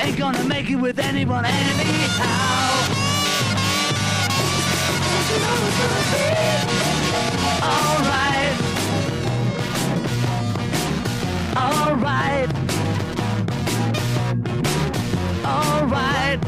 ain't gonna make it with anyone anyhow. Don't you know it's gonna be alright? Alright. Alright.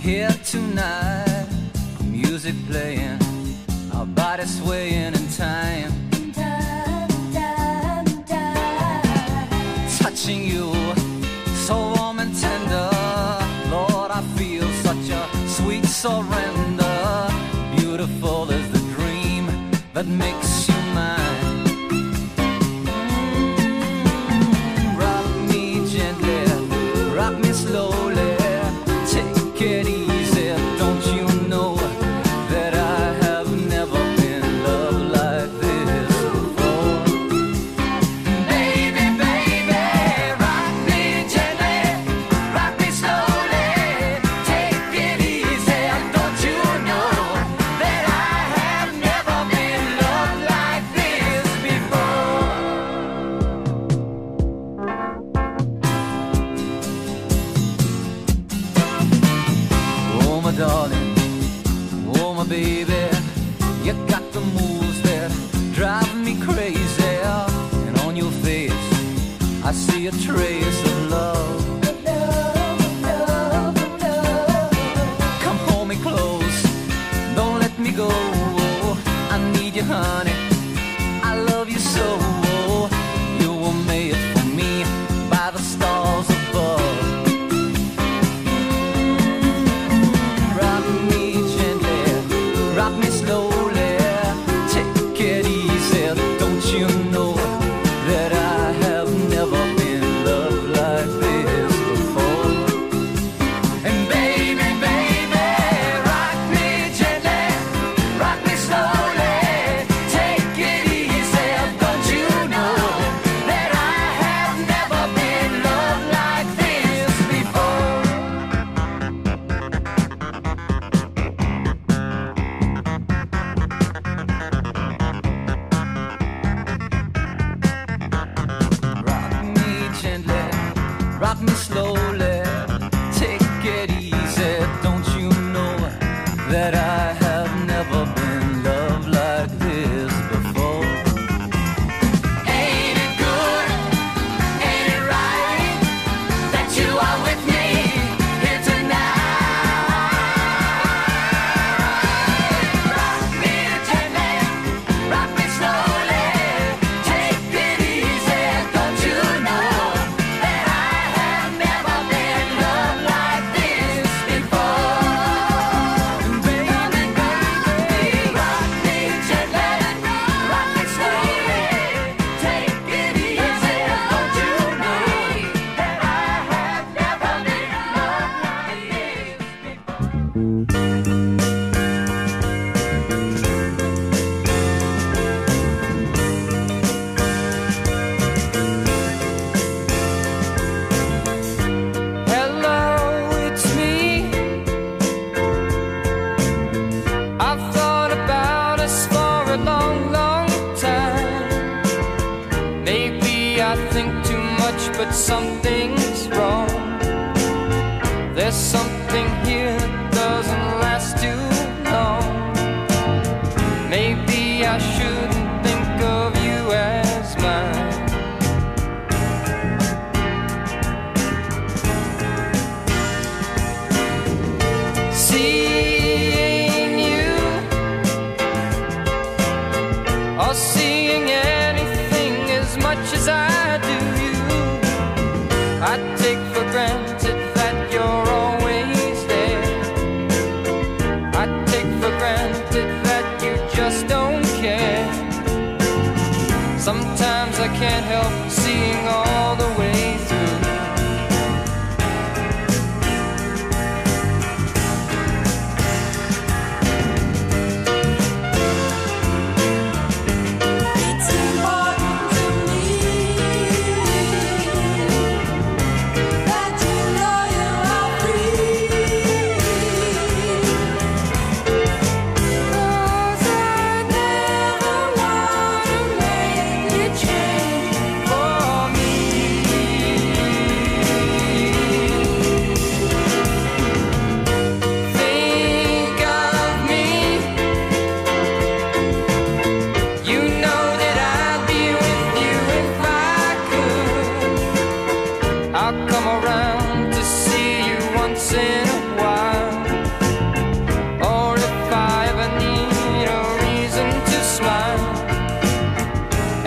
here tonight, music playing, our bodies swaying in time. Touching you, so warm and tender, Lord, I feel such a sweet surrender. Beautiful is the dream that makes you mine. Rock me gently, rock me slowly, take it easy, don't you know that I have never been loved like this before. Baby, baby, rock me gently, rock me slowly, take it easy, don't you know that I have never been loved like this before. Oh my darling, oh my baby, you got the moves that drive me crazy. And on your face, I see a trace of love. Come hold me close, don't let me go. I need you, honey, I love you so. You were made for me by the stars above. Rock me gently, rock me slowly, take it easy, don't you know that I have never been loved like this before. And baby, baby, rock me gently, rock me slowly, take it easy, don't you know that I have never been loved like this before. Rock me gently, rock me slowly, take it easy, don't you know that I have never been loved like this before. Ain't it good, ain't it right, that you are with me here tonight? Rock me gently, rock me slowly, take it easy, don't you know that I have never been loved like this before. Baby, baby, rock me gently, rock me slowly, take it easy, don't you know that I have never been loved like this before. Hello, it's me. I've thought about us for a long, long time. Maybe I think too much, but something's wrong. There's something here that doesn't last too long. Maybe I shouldn't think of you as mine. Seeing you or seeing anything as much as I do you, I take for granted that you're always there. I take for granted that you just don't care. Sometimes I can't help seeing all the way through. It's important to me that you know you are free. 'Cause I never wanna make you change for me.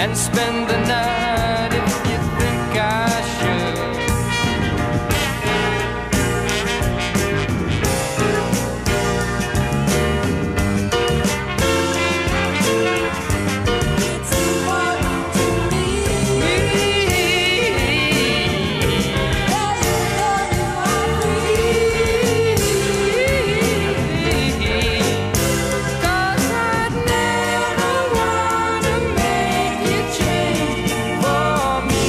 and spend the night if you think I should. It's important to me that you know you are free. 'Cause I'd never wanna make you change for me.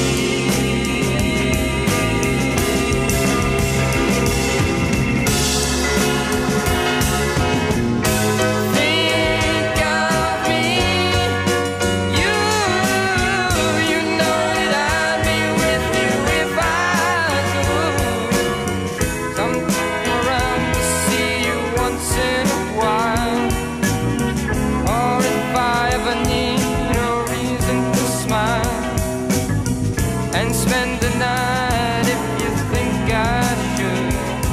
Think of me, you know that I'd be with you if I could. Come around to see you once in a while, or if I ever need a reason to smile, and spend the night if you think I should.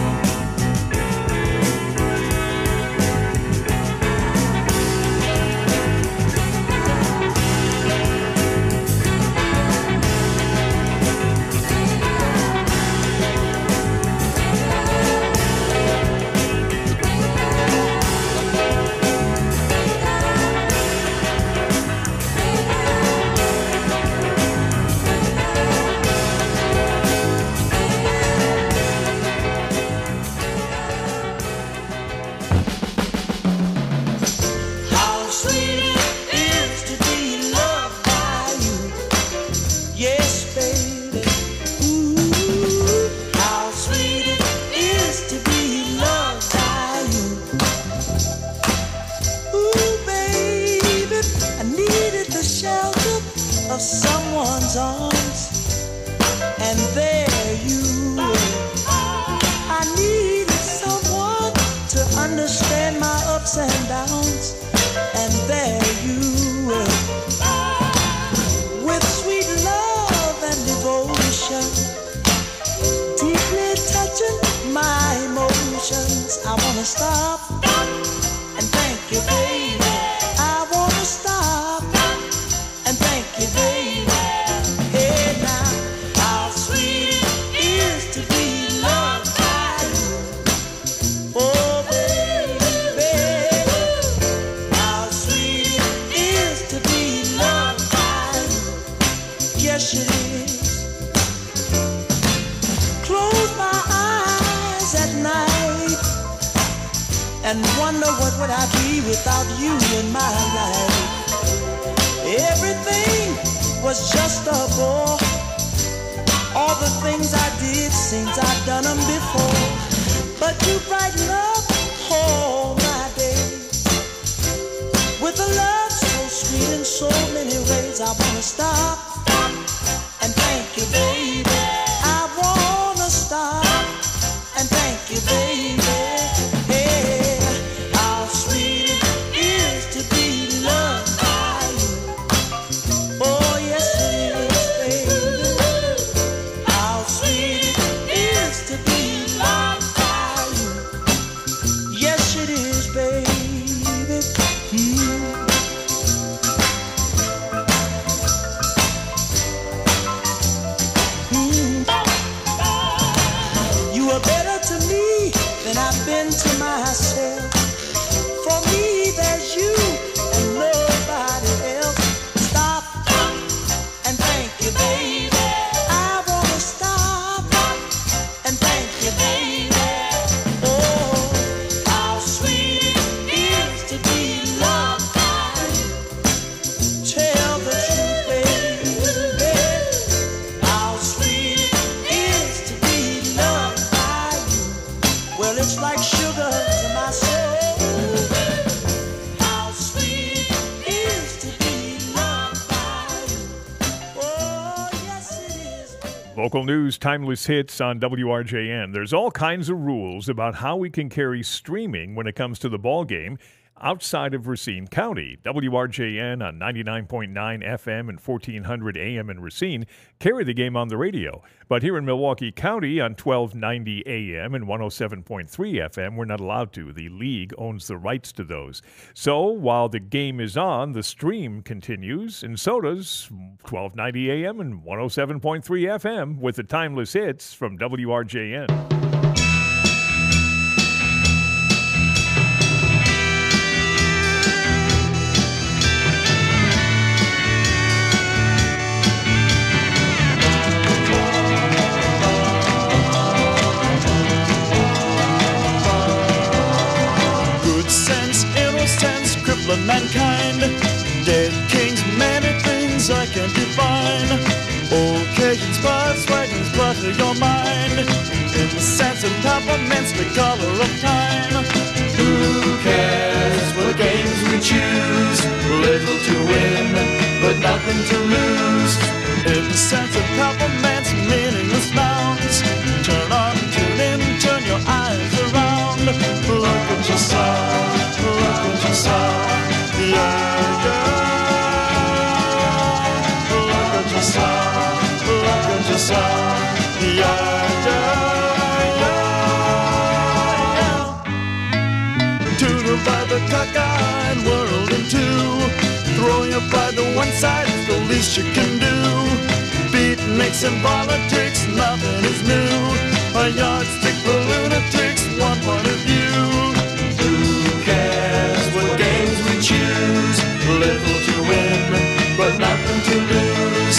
How sweet it is to be loved by you. Yes, baby. Ooh, how sweet it is to be loved by you. Ooh, baby, I needed the shelter of someone's arms, and there you were. I needed someone to understand my ups and downs, and there you were. With sweet love and devotion, deeply touching my emotions. I wanna stop and thank you, baby. I wanna stop and thank you, baby. Hey now, how sweet it is to be loved by you. Oh, baby, how sweet it is to be loved by you. Yes, it is. Close my eyes at night and wonder what would I be without you in my life. Everything was just a bore. All the things I did seems I've done them before. But you brighten up all my days with a love so sweet in so many ways. I wanna stop and thank you, baby. I wanna stop and thank you, baby. Hey, how sweet it is to be loved by you. Oh, yes, it is, baby. How sweet it is to be loved by you. Yes, it is, baby. You are better to me than I've been to myself. For me, there's you and nobody else. Stop and thank you, baby. I wanna stop and thank you, baby. Oh, how sweet it is to be loved by you. Tell the truth, baby. How sweet it is to be loved by you. Well, it's like sugar to my soul. How sweet it is to be loved by you. Oh, yes, it is. Local news, timeless hits on WRJN. There's all kinds of rules about how we can carry streaming when it comes to the ball game. outside of Racine County. WRJN on 99.9 FM and 1400 AM in Racine carry the game on the radio. But here in Milwaukee County on 1290 AM and 107.3 FM, we're not allowed to. The league owns the rights to those. So while the game is on, the stream continues, and so does 1290 AM and 107.3 FM with the timeless hits from WRJN. Crippling mankind, dead kings, many things I can't define. Occasions, spots, wagons, clutter your mind. In the sense of peppermints, the color of time. Who cares what games we choose? Little to win, but nothing to lose. In the sense of peppermints, meaningless nouns. Turn on, tune in, turn your eyes around. Look at yourself, look at yourself. Yeah, yeah. Look at yourself, look at yourself. Yeah, yeah, yeah. To divide the cockeyed world in two. Throw your pride to one side is the least you can do. Beatniks and politics, nothing is new. A yardstick for lunatics, one point of view. Who cares what games we choose? Little to win, but nothing to lose.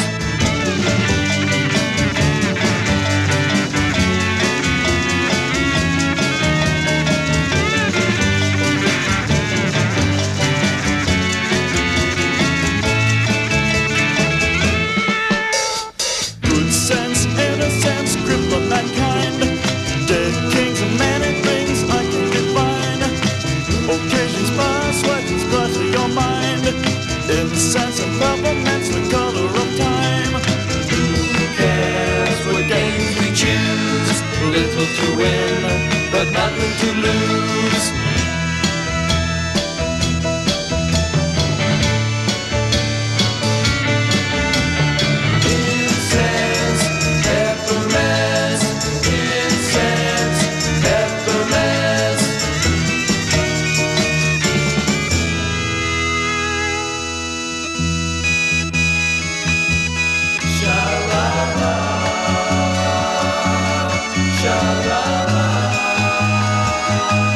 Good sense, innocence, cripple mankind. Dead kings and many things I can define. Occasions pass, legends clutter your mind. In the sense of peppermints, the color of time. Who cares what games we choose? Little to win, but nothing to lose. Incense, peppermints, incense, peppermints. Sha-la-la, sha-la-la.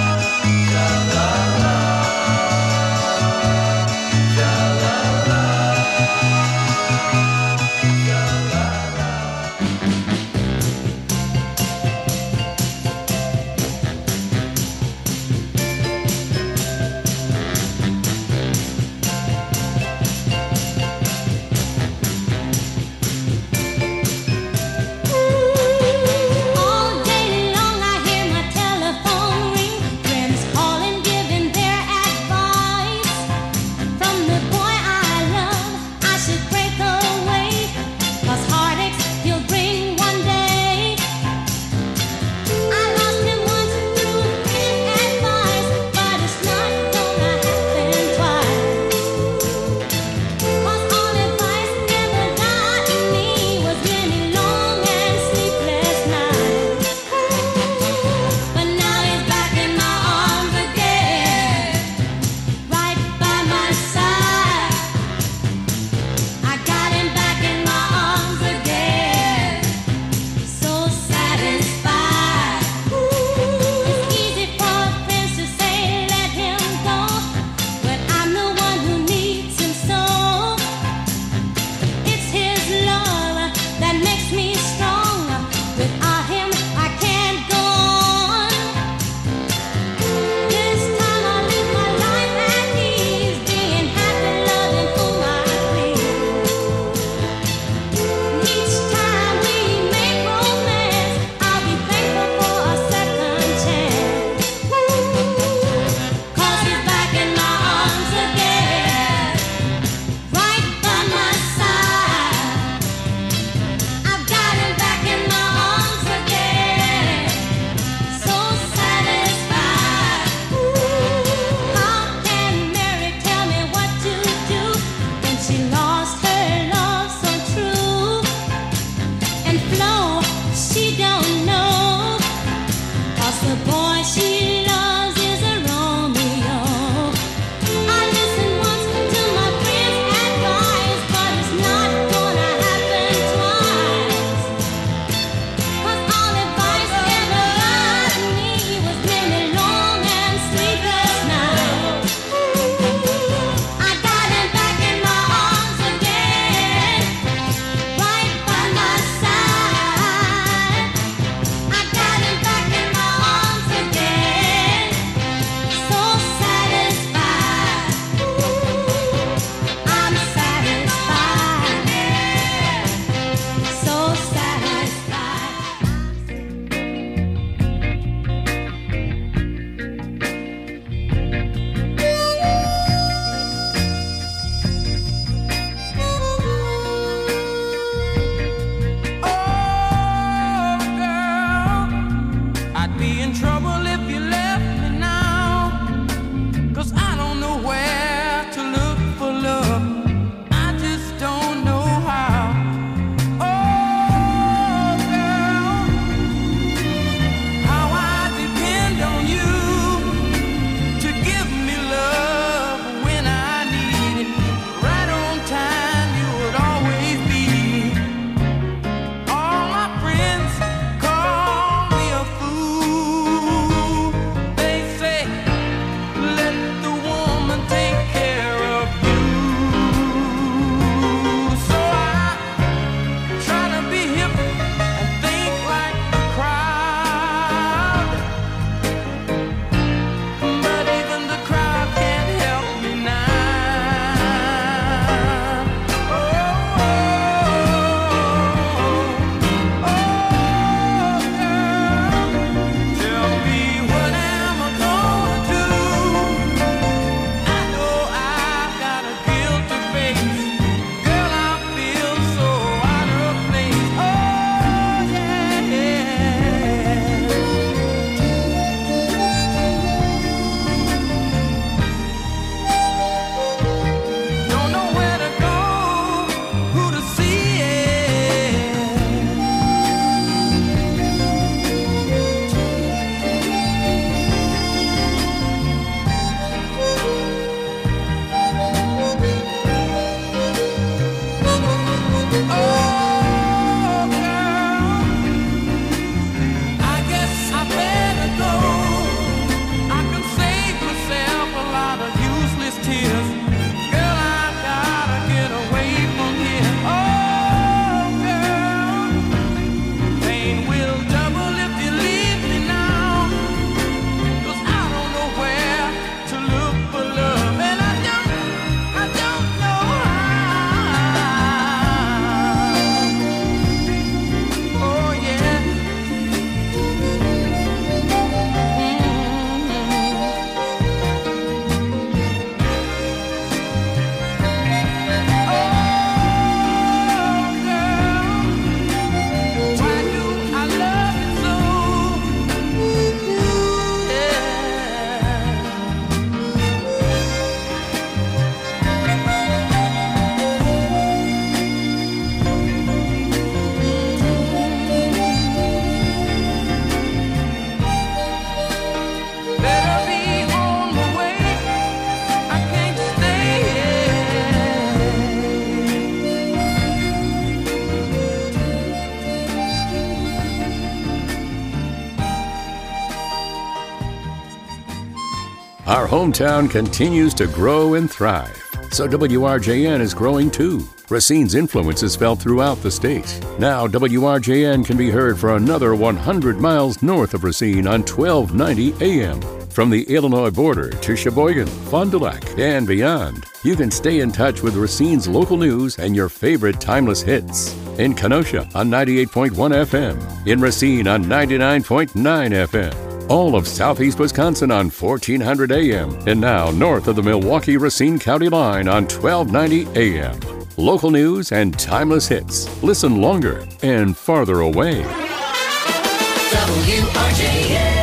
Our hometown continues to grow and thrive, so WRJN is growing too. Racine's influence is felt throughout the state. Now WRJN can be heard for another 100 miles north of Racine on 1290 AM. From the Illinois border to Sheboygan, Fond du Lac, and beyond, you can stay in touch with Racine's local news and your favorite timeless hits. In Kenosha on 98.1 FM, in Racine on 99.9 FM, all of southeast Wisconsin on 1400 AM, and now north of the Milwaukee-Racine County line on 1290 AM. Local news and timeless hits. Listen longer and farther away. WRJN.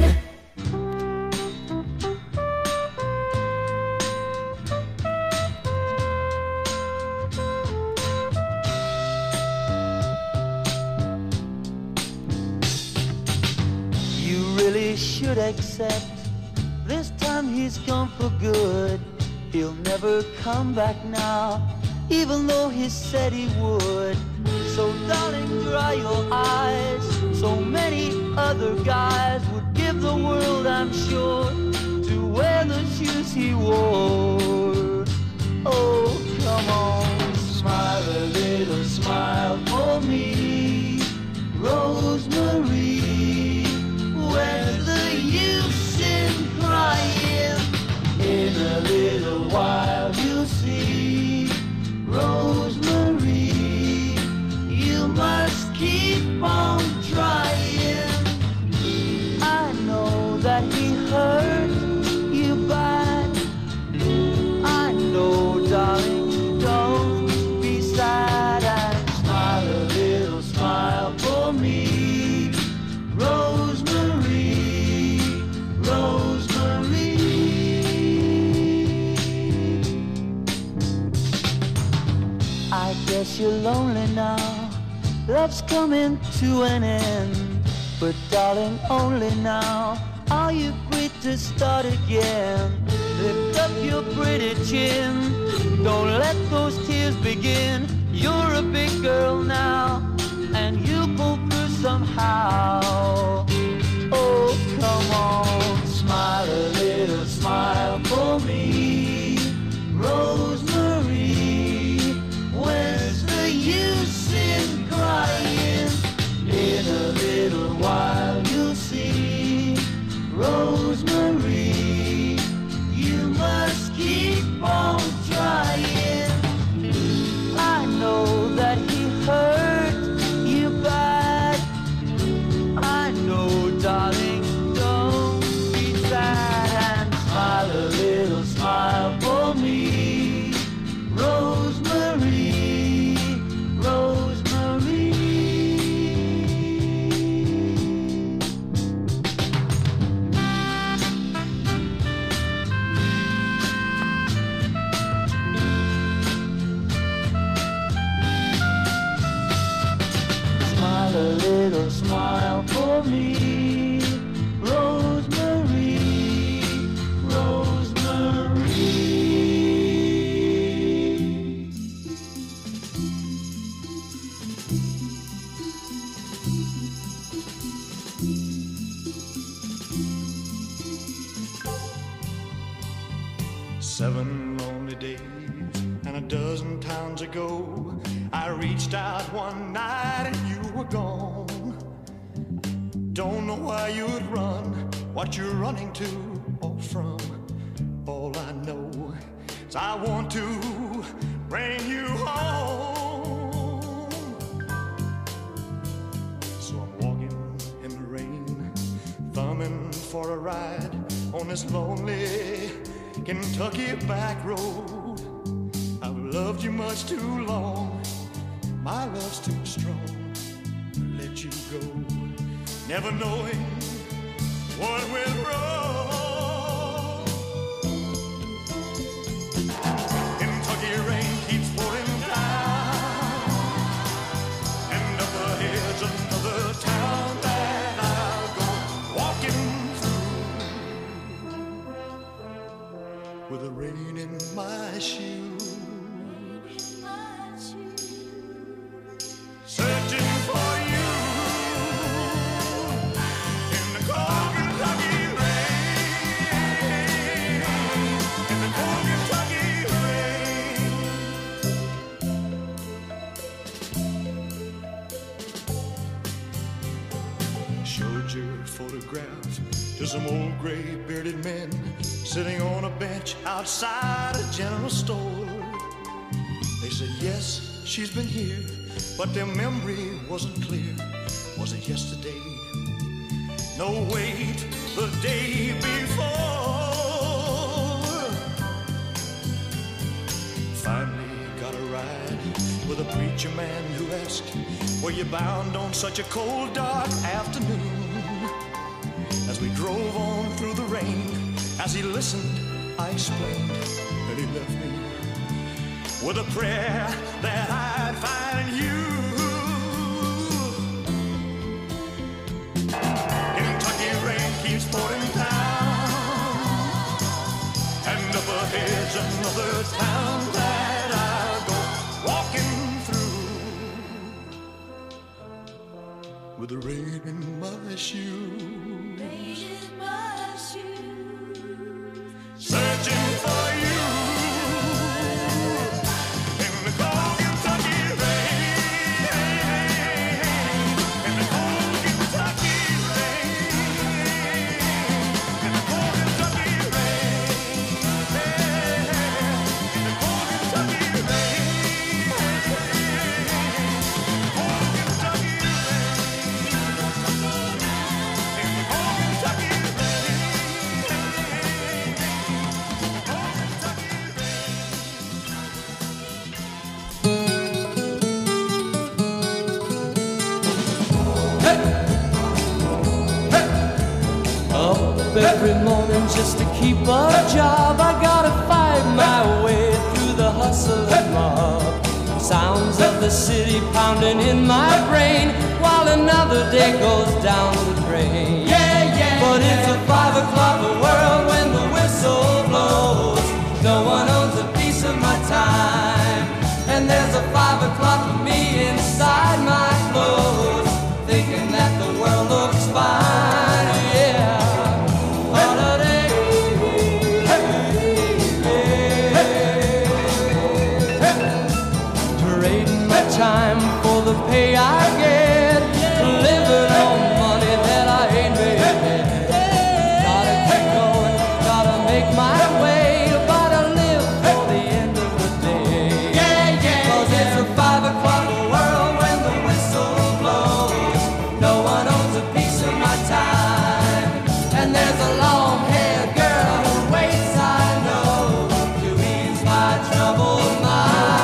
You really should accept this time he's gone for good. He'll never come back now, even though he said he would. So darling, dry your eyes. So many other guys would give the world, I'm sure, to wear the shoes he wore. Oh, come on, smile a little smile for me, Rosemary. Where's the use in crying? In a little while you'll see, Rosemary, you must keep on trying. I know that he hurt you bad. I know, darling, don't be sad, and smile a little smile for me, Rosemary, Rosemary. I guess you're lonely now, love's coming to an end. But darling, only now are you free to start again. Lift up your pretty chin, don't let those tears begin. You're a big girl now, and you pull through somehow. Oh, come on, smile a little smile for me, Rosemary. Where's the use in crying? In a little while you'll see, Rosemary, you must keep on trying. I know that he hurt you bad. I know, darling, don't be sad, and smile a little smile for me, Rosemary, Rosemary. Smile a little smile for me, Rosemary, Rosemary. Seven lonely days and a dozen towns ago, I reached out one night and you were gone. Don't know why you'd run, what you're running to or from. All I know is I want to bring you home. So I'm walking in the rain, thumbing for a ride on this lonely Kentucky back road. I've loved you much too long, my love's too strong to let you go, never knowing what went wrong. Kentucky rain keeps pouring down, and up ahead's another town that I'll go walking through with the rain in my shoes, searching for you in the cold Kentucky rain. showed your photograph to some old gray bearded men sitting on a bench outside a general store. They said, yes, she's been here, but their memory wasn't clear. Was it yesterday? No, wait, the day before. Finally got a ride with a preacher man who asked, were you bound on such a cold, dark afternoon? As we drove on through the rain, as he listened, I explained, and he left me with a prayer that I'd find you. Kentucky rain keeps pouring down, and up ahead's another town that I'll go walking through with the rain in my shoes. Searching for you in the cold Kentucky rain, in the cold Kentucky rain, in the cold Kentucky rain, in the cold Kentucky rain, cold Kentucky rain, in the cold Kentucky rain. Every morning just to keep a job, I gotta fight my way through the hustle and mob. Sounds of the city pounding in my brain while another day goes down the drain. But it's a 5 o'clock world when the whistle blows. No one owns a piece of my time, and there's a 5 o'clock for me inside my clothes, thinking that the world looks fine. Time for the pay I get, living on money that I ain't made yet. Gotta keep going, gotta make my way, gotta live for the end of the day. 'Cause it's a 5 o'clock world when the whistle blows. No one owns a piece of my time, and there's a long-haired girl who waits, I know, to ease my troubled mind.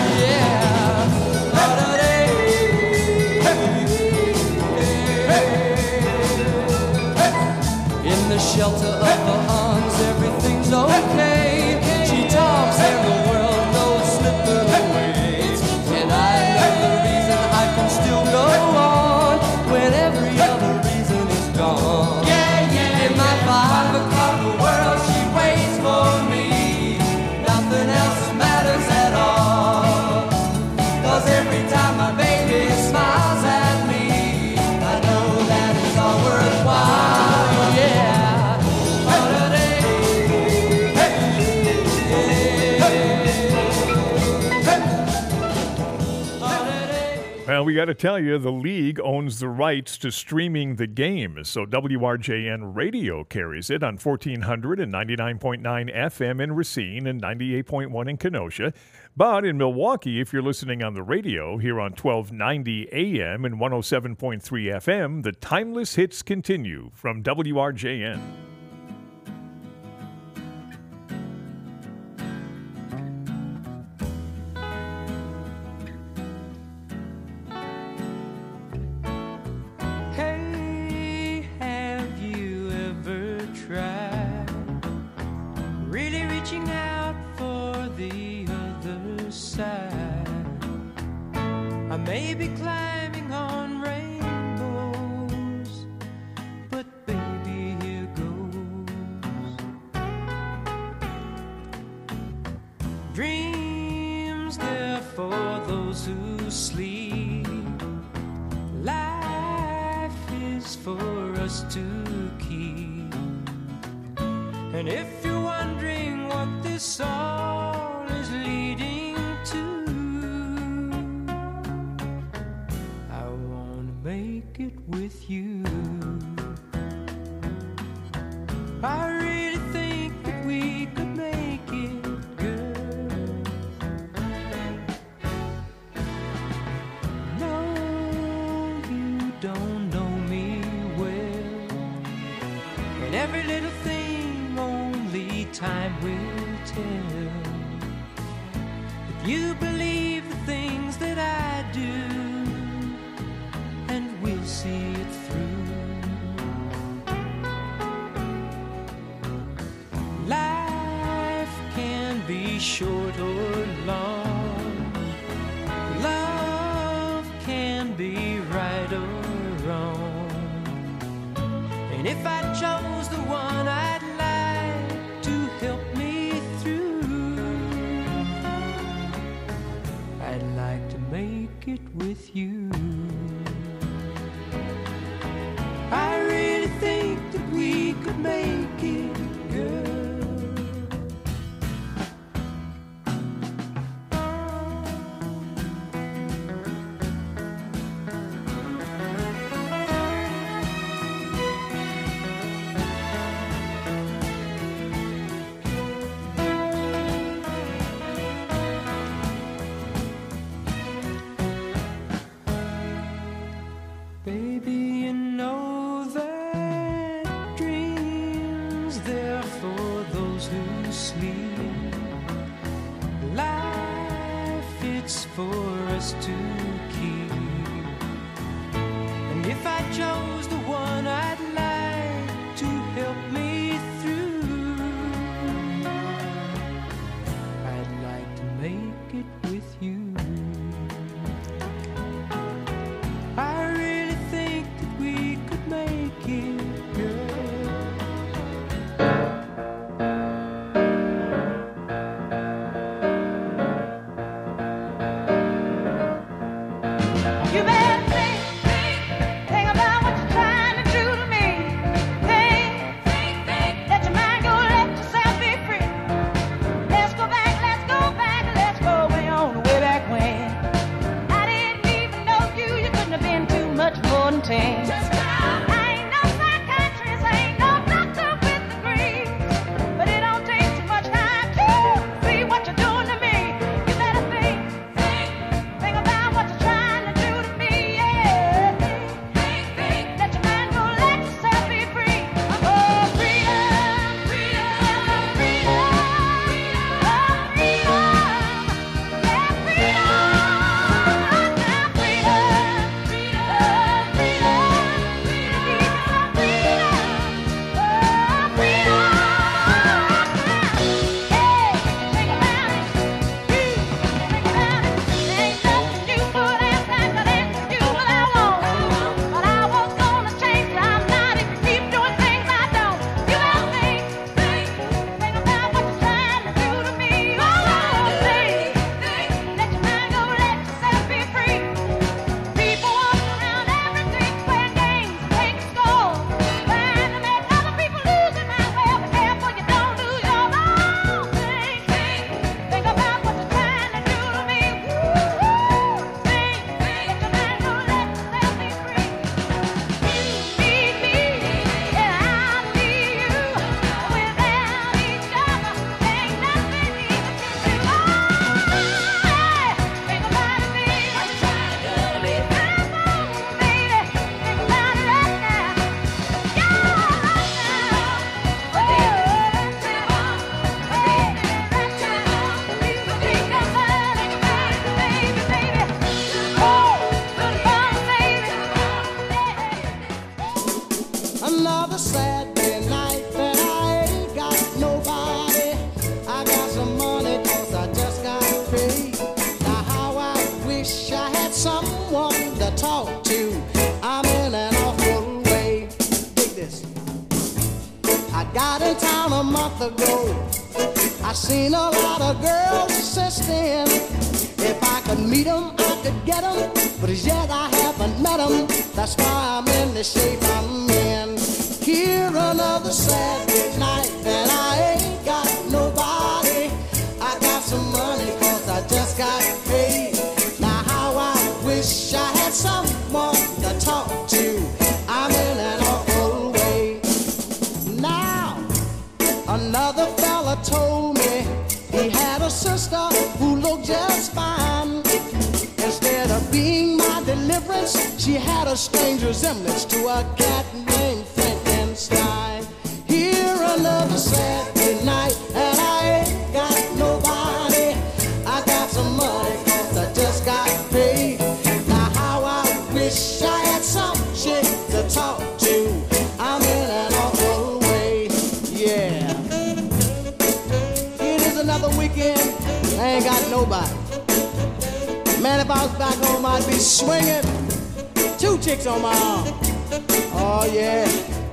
Shelter of her arms, everything's okay. She talks and the world knows slipping away. And I know the reason I can still go on when every other reason is gone. In my 5 o'clock world, she waits for me. Nothing else matters at all. 'Cause every time my baby smiles at me, I know that it's all worthwhile. Yeah. Well, we got to tell you, the league owns the rights to streaming the game, so WRJN Radio carries it on 1400 and 99.9 FM in Racine and 98.1 in Kenosha. But in Milwaukee, if you're listening on the radio, here on 1290 AM and 107.3 FM, the timeless hits continue from WRJN. I may be climbing on rainbows, but baby, here goes. Dreams, they're for those who sleep. Life is for us to keep. And if you're wondering what this all is leading to, I wanna make make it with you. I really think that we could make it, girl. No, you don't know me well, and every little thing only time will tell. If you believe the things that I do, and we'll see it through. Life can be short or long. Love can be right or wrong. And if I chose the one I'd like to help me through, I'd like to make it with you. I really think that we could make it, girl. Baby, you know that dreams, they're for those who sleep. Life, it's for us to keep. And if I chose the one I'd like to help me through, I'd like to make it with you. I really think that we could make it, girl. You better think about what you're trying to do to me. Think, let your mind go, let yourself be free. Let's go back, let's go way on, way back when. I didn't even know you couldn't have been too much more than 10. I ain't no psychiatrist, I ain't no doctor with degrees, but it don't take too much time to see what you're doing to me. You better think about what you're trying to do to me, yeah. Think, let your mind go, let yourself be free. Oh, freedom, freedom, freedom, oh, freedom, yeah, freedom, now freedom, freedom, freedom, freedom, freedom, hey, think about it, think about it. Ain't nothing you put in time, but ain't you what I want. But I was gonna change, I'm not if you keep doing things I don't. You better think about what you're trying to do to me. Oh, think, let your mind go, let yourself be free. People walk around every day playing games, taking scores, trying to make other people lose their mind. Well, be careful you don't lose your own. Think about what you're trying to do to me. Think, let your mind go, let yourself be free. You need me, and I need you. Without each other, ain't nothing we can do. Think about it, baby. What you trying to do to me? Come on, baby. Think about it right now. Yeah, right now. Oh, right now. You think about it, baby, baby. Oh, good fun, baby. Another Saturday night that I ain't got nobody. I got some money 'cause I just got paid. Now how I wish I had someone to talk to. I'm in an awful way. Dig this. I got in town a month ago. I seen a lot of girls since then. If I could meet 'em, I could get 'em, but as yet I haven't met 'em. That's why I'm in the shape I'm in. Here another Saturday night and I ain't got nobody. I got some money 'cause I just got paid. Now how I wish I had someone to talk told me he had a sister who looked just fine. Instead of being my deliverance, she had a strange resemblance to a cat named Frankenstein. Here another Saturday night, and I ain't got nobody. I got some money, 'cause I just got paid. Now how I wish I had some chick to talk to. I'm in an awful way, yeah. It is another weekend, I ain't got nobody. Man, if I was back home, I'd be swinging 2 chicks on my arm. Oh, yeah.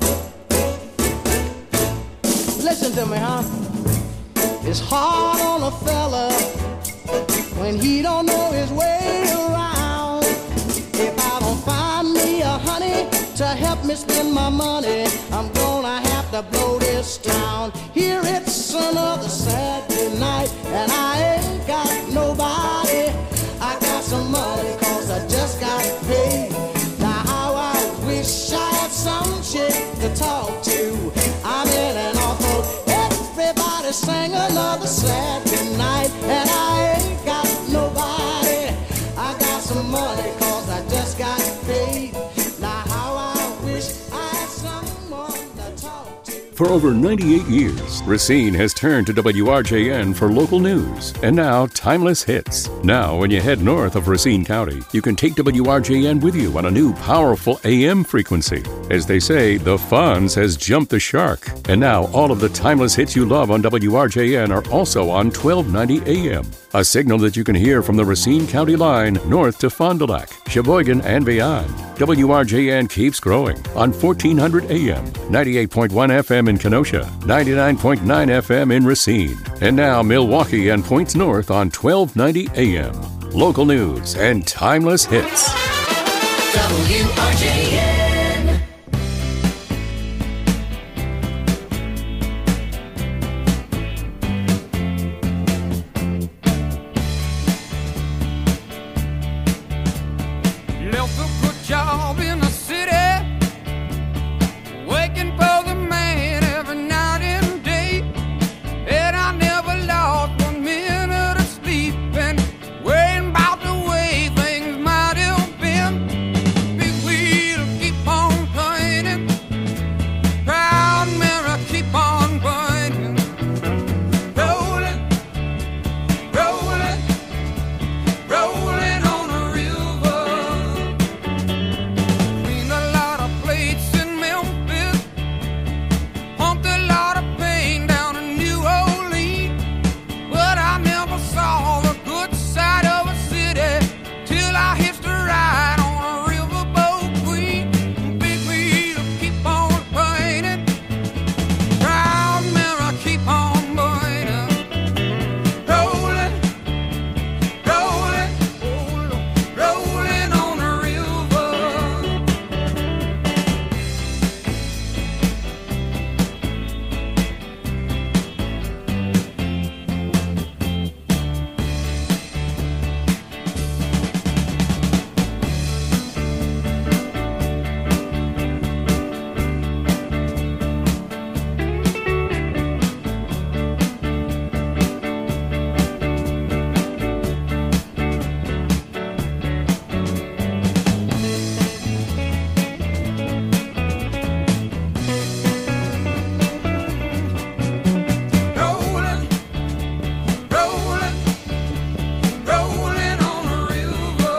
Listen to me, huh? It's hard on a fella when he don't know his way around. If I don't find me a honey to help me spend my money, I'm gonna have to blow this town. Here it's another Saturday night, and I ain't got nobody. I got some money, 'cause I just got paid. Now how I wish I had some chick to talk to. I'm in an awful. Everybody sing another Saturday night, and I ain't got nobody. I got some money, 'cause I just got paid. Now how I wish I had someone to talk to. For over 98 years, Racine has turned to WRJN for local news and now timeless hits. Now, when you head north of Racine County, you can take WRJN with you on a new powerful AM frequency. As they say, the Fonz has jumped the shark. And now, all of the timeless hits you love on WRJN are also on 1290 AM, a signal that you can hear from the Racine County line north to Fond du Lac, Sheboygan, and beyond. WRJN keeps growing on 1400 AM, 98.1 FM in Kenosha, 99.9 FM in Racine, and now Milwaukee and points north on 1290 AM. Local news and timeless hits. WRJN. Left a good job in the city, working for the man every night and day, and I never lost 1 minute of sleep and worrying about the way things might have been. Big wheel keep on turning, proud mirror keep on burning, rolling, rolling, rolling on a river. Cleaned a lot of plates in Memphis, pumped a lot of pain down in New Orleans, but I never saw the good side of a city till I hitched a ride on a riverboat queen. Big wheel keep on turning, proud mirror keep on burning, rolling, rolling, rolling on a river. Rolling, rolling, rolling on a river.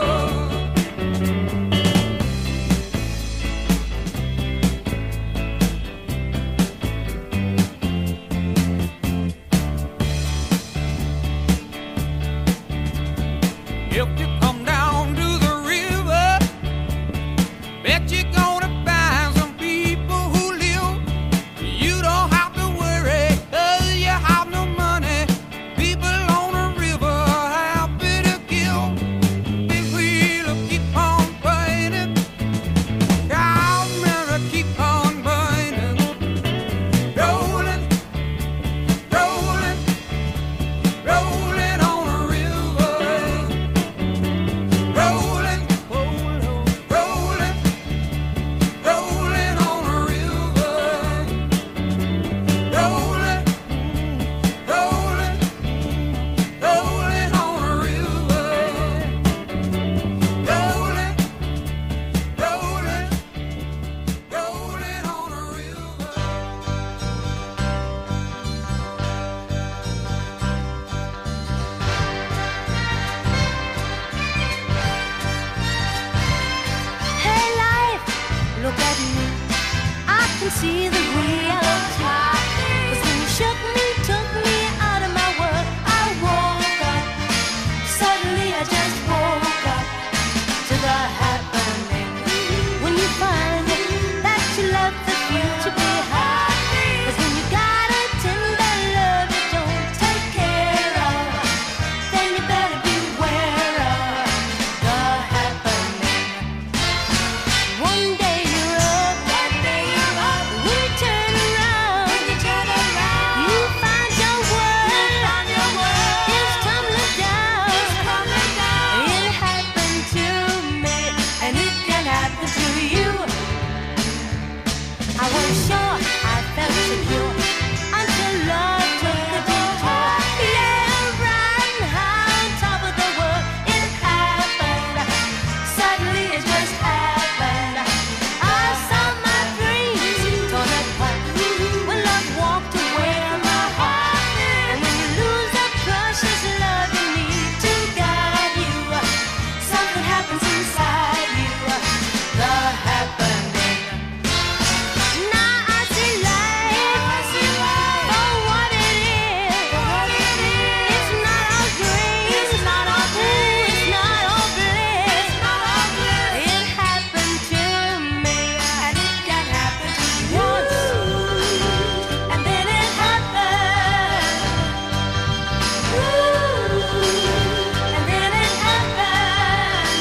If you come down to the river, bet you're gonna find some people who live. You don't have to worry, 'cause you have no money. People on the river are happy to give. Big wheel keep on burning, proud mirror keep on burning, rolling, rolling, rolling on a river. Rolling, rolling, rolling, see the reality. 'Cause when you shook me, took me out of my world, I woke up. Suddenly I just woke up to the happening. When you find that you left the future behind. 'Cause when you got a tender love you don't take care of, then you better beware of the happening. One day you're up, when you turn around, you find your world is tumbling down. It happened to me, and it can happen to you. I was sure I felt secure until love took a detour. Yeah, right high on top of the world, it happened. Suddenly it just happened. I saw my dreams torn apart when love walked away from my heart. And when you lose the precious love you need to guide you, something happens inside you. The happening. Now I see life for what it is. It's not all green, it's not all blue, it's not all bliss. It happened to me, and it can happen to you once, and then it happened. And then it happened.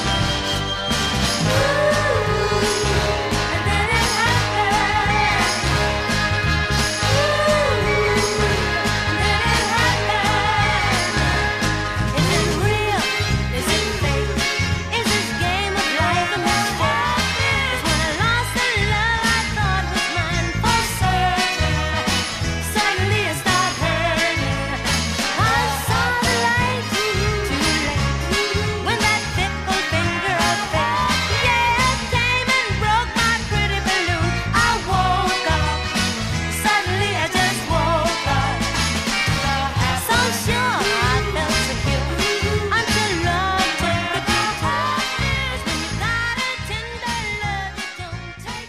And then it happened. Is it real? Is it fake? Is this game of life a mistake? 'Cause when I lost the love I thought was mine for certain, suddenly I start hurting. I saw the light too late when that fickle finger of fate, yeah, came and broke my pretty balloon. I woke up. Suddenly I just woke up. So sure I felt secure until love took a detour. 'Cause when you got a tender love you don't take.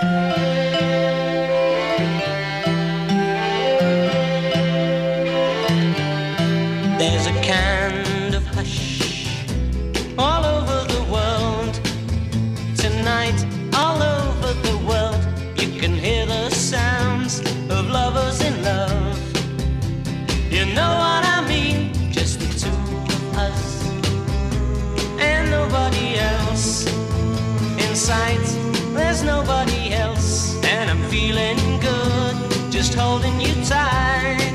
There's a kind of hush all over the world tonight, all over the world. You can hear the sounds of lovers in love. You know what I mean? Just the two of us and nobody else. In sight, there's nobody else, and I'm feeling good, just holding you tight.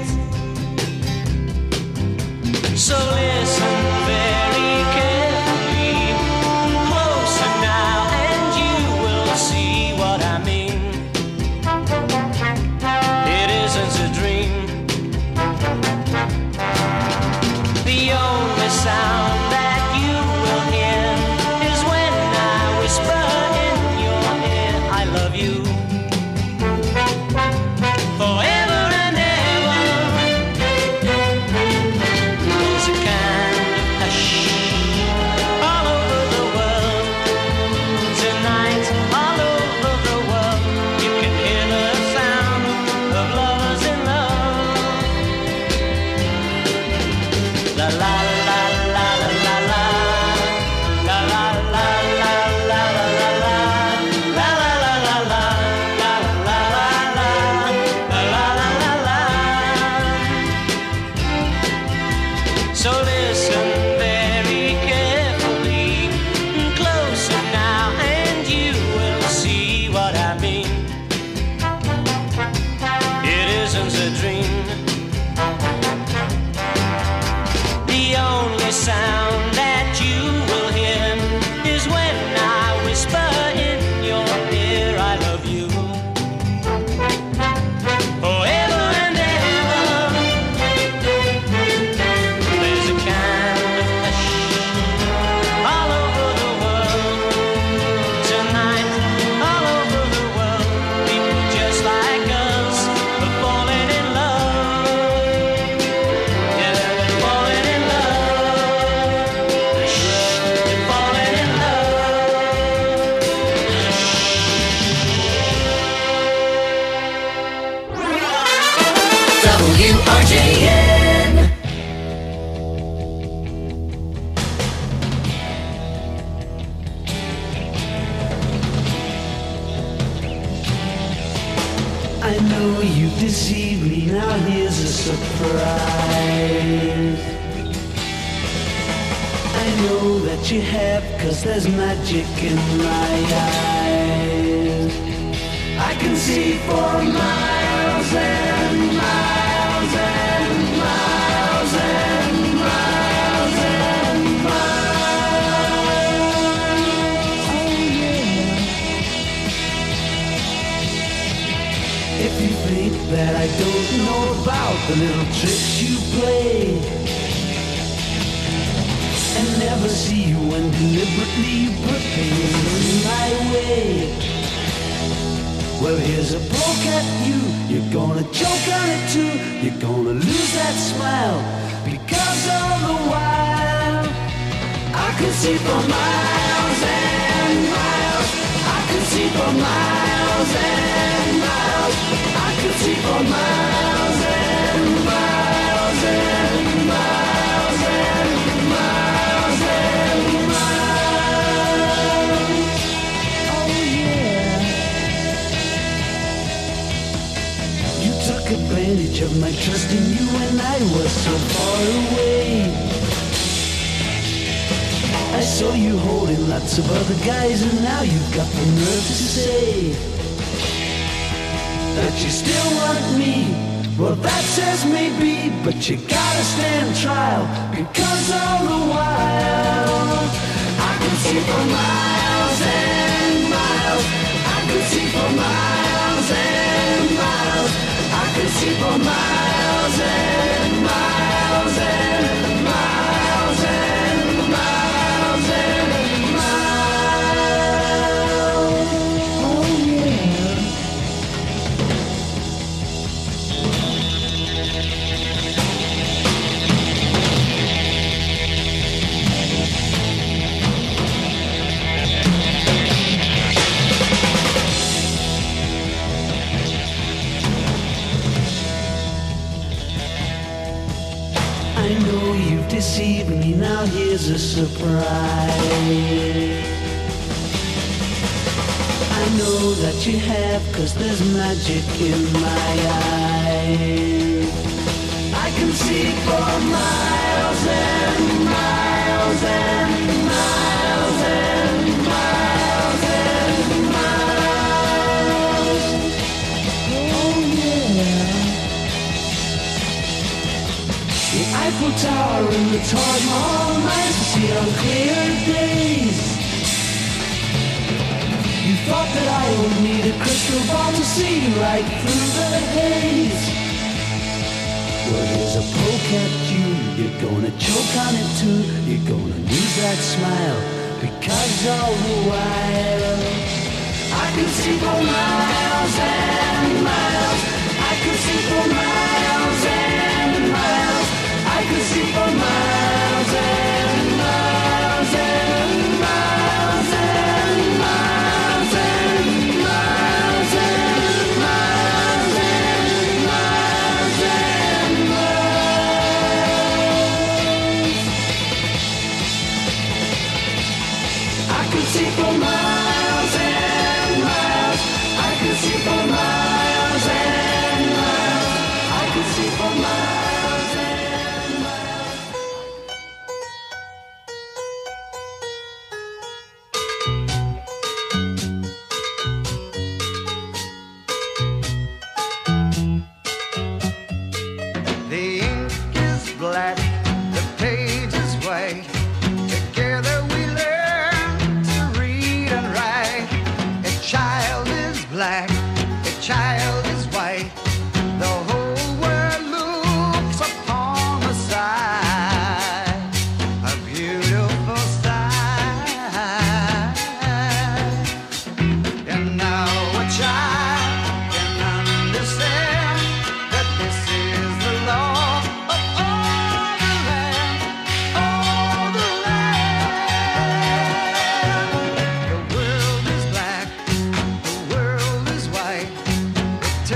So listen very carefully, closer now, and you will see what I mean. It isn't a dream. The only sound that you will hear is when I whisper in your ear, I love you. Forever and ever. There's a kind of hush all over the world tonight, all over the world. You can hear the sound of lovers in love. La la la la la la la. La la la la la la la la. La la la la la. La la la la. La la la la. So listen very carefully, closer now, and you will see what I mean. It isn't a dream. The only sound that you will hear is when I whisper in your ear, I love you. Forever and ever. There's a kind of hush all over the world tonight, all over the world. WRJN. I know you deceived me, now here's a surprise. I know that you have, 'cause there's magic in my eyes. I can see for miles and miles and miles and miles and miles. Oh yeah. If you think that I don't know about the little tricks you play and never see you when deliberately you put things in my way, well, here's a poke at you. You're gonna choke on it too. You're gonna lose that smile because all the while I can see for miles and miles. I can see for miles and miles. I can see for miles and miles and miles and miles and miles. Oh yeah. You took advantage of my trust in you when I was so far away. I saw you holding lots of other guys, and now you've got the nerve to say that you still want me. Well, that says maybe, but you gotta stand trial, because all the while I can see for miles and miles. I can see for miles and miles. I can see for miles and miles and miles and miles and miles. Oh yeah. I know you've deceived me, now here's a surprise. I know that you have, 'cause there's magic in my eyes. I can see for miles and miles and miles and miles and miles. Oh yeah. The Eiffel Tower and the Taj Mahal nights to see on clear days. You thought that I would need a crystal ball to see right through the haze. Well, here's a poke at you. You're gonna choke on it too. You're gonna lose that smile, because all the while I can see for miles and miles. I can see for miles and miles. I can see for miles and miles and miles and miles and miles and miles and miles and miles. I can see for miles and miles. I can see for miles and miles. I can see for miles and miles. The ink is black, the page is white. Together we learn to read and write. A child is black, a child is white. The whole world looks upon the side. A beautiful sight. And now a child can understand that this is the law of all the land, all the land. The world is black, the world is white. The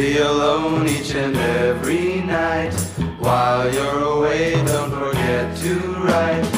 be alone each and every night. While you're away, don't forget to write.